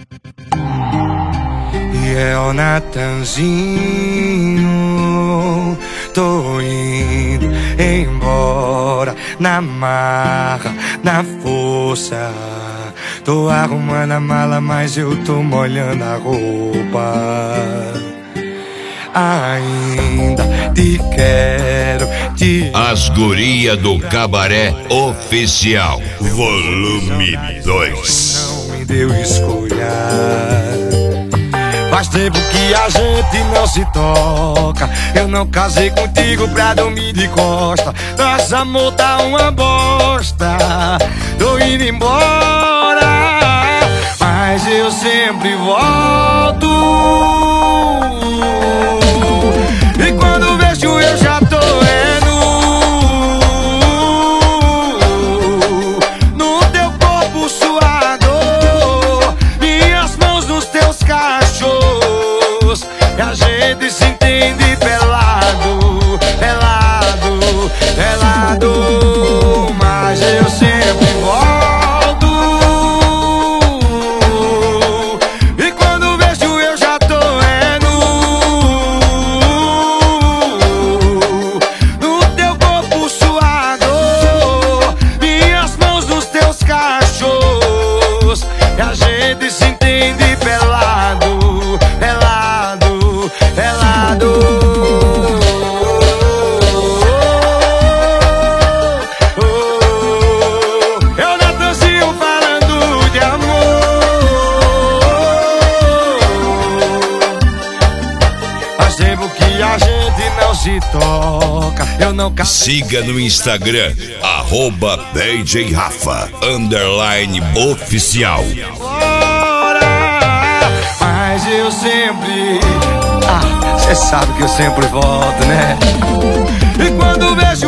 E é o Natanzinho, tô indo embora na marra, na força. Tô arrumando a mala, mas eu tô molhando a roupa. Ainda te quero, As Guria do Cabaré Oficial, volume 2. Não me deu escolha. Faz tempo que a gente não se toca. Eu não casei contigo pra dormir de costa. Nosso amor tá uma bosta. Tô indo embora, mas eu sempre volto. E quando vejo eu já tô no teu corpo suado, minhas mãos nos teus cachos. E a gente se entende pelado, pelado, pelado. Mas eu sempre volto. E quando vejo eu já tô no teu corpo suado, minhas mãos nos teus cachos. E a gente se entende pelado, pelado, pelado. Eu Natanzinho falando de amor. Faz tempo que a gente não se toca. Eu não Siga no Instagram, @DJ Rafa _oficial. Mas eu sempre, cê sabe que eu sempre volto, né? E quando vejo